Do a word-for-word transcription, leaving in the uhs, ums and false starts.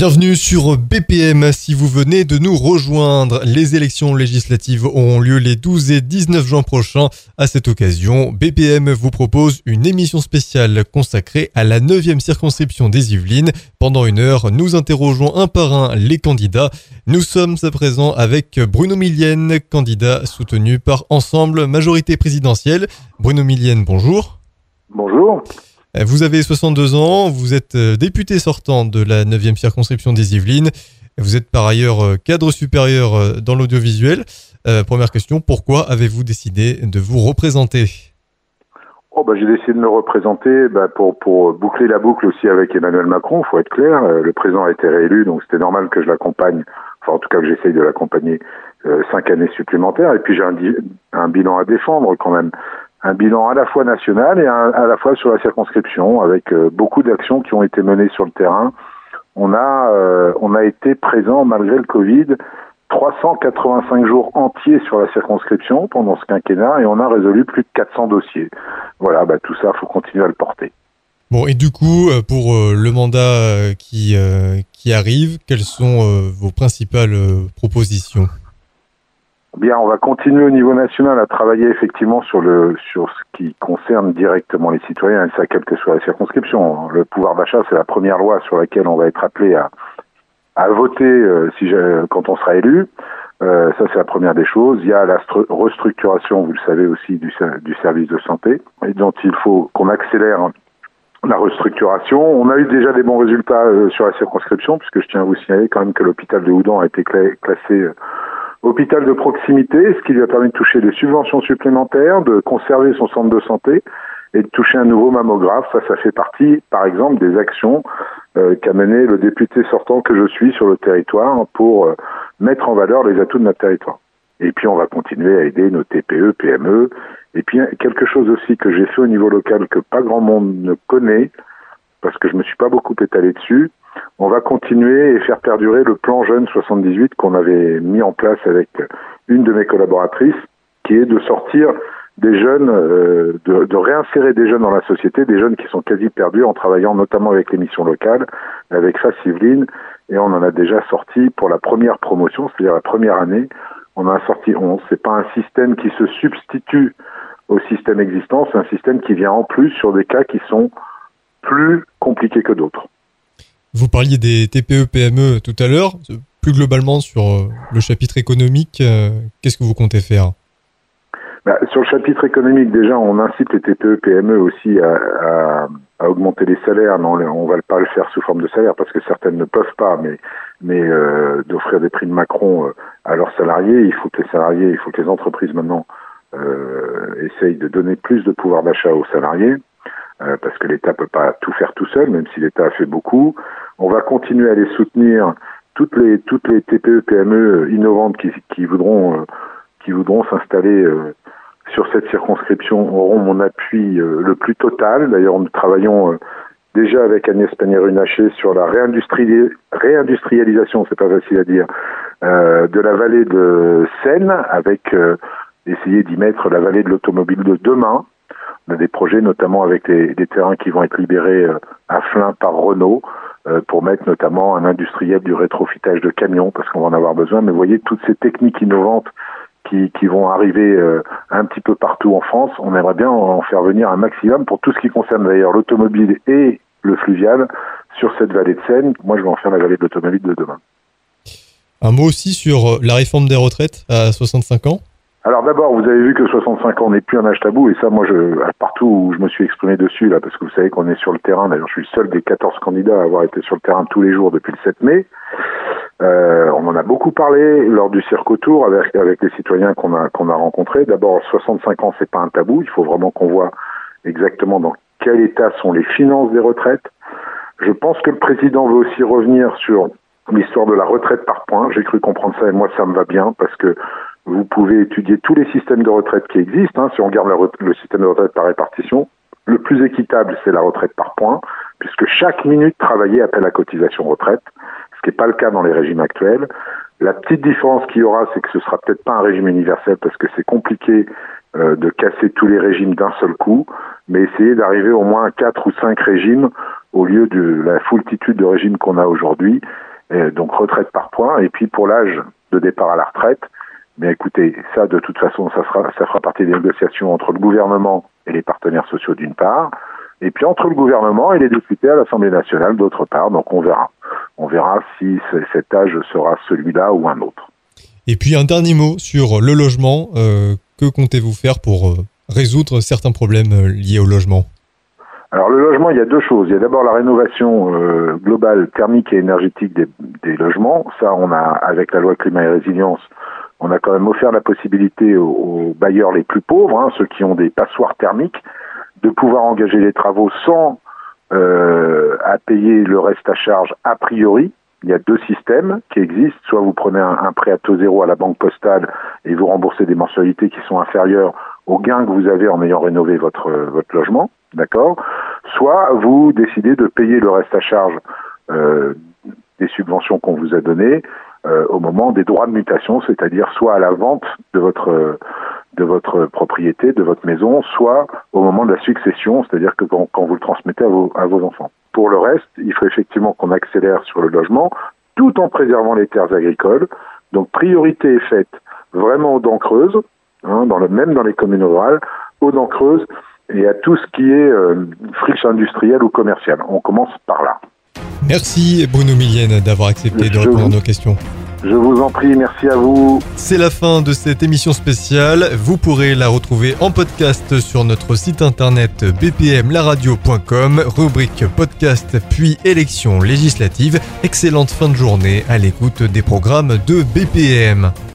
Bienvenue sur B P M si vous venez de nous rejoindre. Les élections législatives auront lieu les douze et dix-neuf juin prochains. À cette occasion, B P M vous propose une émission spéciale consacrée à la neuvième circonscription des Yvelines. Pendant une heure, nous interrogeons un par un les candidats. Nous sommes à présent avec Bruno Millienne, candidat soutenu par Ensemble Majorité Présidentielle. Bruno Millienne, bonjour. Bonjour. Vous avez soixante-deux ans, vous êtes député sortant de la neuvième circonscription des Yvelines. Vous êtes par ailleurs cadre supérieur dans l'audiovisuel. Euh, première question, pourquoi avez-vous décidé de vous représenter ? Oh bah, j'ai décidé de me représenter bah, pour, pour boucler la boucle aussi avec Emmanuel Macron, il faut être clair. Le président a été réélu, donc c'était normal que je l'accompagne, enfin en tout cas que j'essaye de l'accompagner euh, cinq années supplémentaires. Et puis j'ai un, un bilan à défendre quand même. Un bilan à la fois national et un, à la fois sur la circonscription, avec euh, beaucoup d'actions qui ont été menées sur le terrain. On a, euh, on a été présent malgré le Covid, trois cent quatre-vingt-cinq jours entiers sur la circonscription pendant ce quinquennat et on a résolu plus de quatre cents dossiers. Voilà, bah, tout ça, il faut continuer à le porter. Bon, et du coup, pour euh, le mandat qui, euh, qui arrive, quelles sont euh, vos principales euh, propositions ? Bien, on va continuer au niveau national à travailler effectivement sur le sur ce qui concerne directement les citoyens, et ça quelle que soit la circonscription. Le pouvoir d'achat, c'est la première loi sur laquelle on va être appelé à à voter euh, si j'ai, quand on sera élu. Euh, ça, c'est la première des choses. Il y a la stru- restructuration, vous le savez aussi, du, du service de santé, et dont il faut qu'on accélère la restructuration. On a eu déjà des bons résultats euh, sur la circonscription, puisque je tiens à vous signaler quand même que l'hôpital de Houdan a été cla- classé euh, hôpital de proximité, ce qui lui a permis de toucher des subventions supplémentaires, de conserver son centre de santé et de toucher un nouveau mammographe. Ça, ça fait partie, par exemple, des actions euh, qu'a mené le député sortant que je suis sur le territoire pour euh, mettre en valeur les atouts de notre territoire. Et puis, on va continuer à aider nos T P E, P M E. Et puis, quelque chose aussi que j'ai fait au niveau local que pas grand monde ne connaît, parce que je me suis pas beaucoup étalé dessus. On va continuer et faire perdurer le plan Jeune soixante-dix-huit qu'on avait mis en place avec une de mes collaboratrices, qui est de sortir des jeunes, euh, de, de réinsérer des jeunes dans la société, des jeunes qui sont quasi perdus en travaillant notamment avec les missions locales, avec F A C Yvelines, et on en a déjà sorti pour la première promotion, c'est-à-dire la première année, on en a sorti onze. C'est pas un système qui se substitue au système existant, c'est un système qui vient en plus sur des cas qui sont plus compliqués que d'autres. Vous parliez des T P E P M E tout à l'heure. Plus globalement, sur le chapitre économique, euh, qu'est-ce que vous comptez faire ? Bah, sur le chapitre économique, déjà, on incite les T P E P M E aussi à, à, à augmenter les salaires. Non, on va pas le faire sous forme de salaire parce que certaines ne peuvent pas, mais, mais euh, d'offrir des primes Macron euh, à leurs salariés. Il faut que les salariés, il faut que les entreprises maintenant euh, essayent de donner plus de pouvoir d'achat aux salariés. Euh, parce que l'État peut pas tout faire tout seul, même si l'État a fait beaucoup. On va continuer à les soutenir, toutes les toutes les T P E P M E innovantes qui qui voudront euh, qui voudront s'installer euh, sur cette circonscription auront mon appui euh, le plus total. D'ailleurs, nous travaillons euh, déjà avec Agnès Pannier-Runacher sur la réindustrie réindustrialisation, c'est pas facile à dire, euh, de la vallée de Seine, avec euh, essayer d'y mettre la vallée de l'automobile de demain. On a des projets notamment avec les, les terrains qui vont être libérés euh, à Flins par Renault euh, pour mettre notamment un industriel du rétrofitage de camions parce qu'on va en avoir besoin. Mais vous voyez, toutes ces techniques innovantes qui, qui vont arriver euh, un petit peu partout en France, on aimerait bien en faire venir un maximum pour tout ce qui concerne d'ailleurs l'automobile et le fluvial sur cette vallée de Seine. Moi, je vais en faire la vallée de l'automobile de demain. Un mot aussi sur la réforme des retraites à soixante-cinq ans. Alors d'abord, vous avez vu que soixante-cinq ans n'est plus un âge tabou, et ça, moi, je, partout où je me suis exprimé dessus, là, parce que vous savez qu'on est sur le terrain, d'ailleurs, je suis le seul des quatorze candidats à avoir été sur le terrain tous les jours depuis le sept mai. Euh, on en a beaucoup parlé lors du cirque autour avec, avec les citoyens qu'on a, qu'on a rencontrés. D'abord, soixante-cinq ans, c'est pas un tabou, il faut vraiment qu'on voit exactement dans quel état sont les finances des retraites. Je pense que le président veut aussi revenir sur l'histoire de la retraite par points. J'ai cru comprendre ça, et moi, ça me va bien, parce que vous pouvez étudier tous les systèmes de retraite qui existent. Hein, si on regarde le, le système de retraite par répartition, le plus équitable, c'est la retraite par points, puisque chaque minute travaillée appelle à cotisation retraite, ce qui n'est pas le cas dans les régimes actuels. La petite différence qu'il y aura, c'est que ce sera peut-être pas un régime universel, parce que c'est compliqué euh, de casser tous les régimes d'un seul coup, mais essayer d'arriver au moins à quatre ou cinq régimes au lieu de la foultitude de régimes qu'on a aujourd'hui. et donc retraite par points. Et puis pour l'âge de départ à la retraite, mais écoutez, ça de toute façon, ça sera, ça fera partie des négociations entre le gouvernement et les partenaires sociaux d'une part, et puis entre le gouvernement et les députés à l'Assemblée nationale d'autre part. Donc on verra. On verra si cet âge sera celui-là ou un autre. Et puis un dernier mot sur le logement. Euh, que comptez-vous faire pour euh, résoudre certains problèmes euh, liés au logement ? Alors le logement, il y a deux choses. Il y a d'abord la rénovation euh, globale thermique et énergétique des, des logements. Ça, on a, avec la loi climat et résilience, on a quand même offert la possibilité aux, aux bailleurs les plus pauvres, hein, ceux qui ont des passoires thermiques, de pouvoir engager les travaux sans euh, à payer le reste à charge a priori. Il y a deux systèmes qui existent. Soit vous prenez un, un prêt à taux zéro à la banque postale et vous remboursez des mensualités qui sont inférieures aux gains que vous avez en ayant rénové votre, votre logement. D'accord ? Soit vous décidez de payer le reste à charge euh, des subventions qu'on vous a données euh, au moment des droits de mutation, c'est-à-dire soit à la vente de votre de votre propriété, de votre maison, soit au moment de la succession, c'est-à-dire que quand, quand vous le transmettez à vos, à vos enfants. Pour le reste, il faut effectivement qu'on accélère sur le logement, tout en préservant les terres agricoles. Donc priorité est faite vraiment aux dents creuses, hein, dans le, même dans les communes rurales, aux dents creuses, et à tout ce qui est euh, friche industrielle ou commerciale. On commence par là. Merci Bruno Millienne d'avoir accepté de répondre à nos questions. Je vous en prie, merci à vous. C'est la fin de cette émission spéciale. Vous pourrez la retrouver en podcast sur notre site internet b p m la radio point com, rubrique podcast puis élections législatives. Excellente fin de journée à l'écoute des programmes de B P M.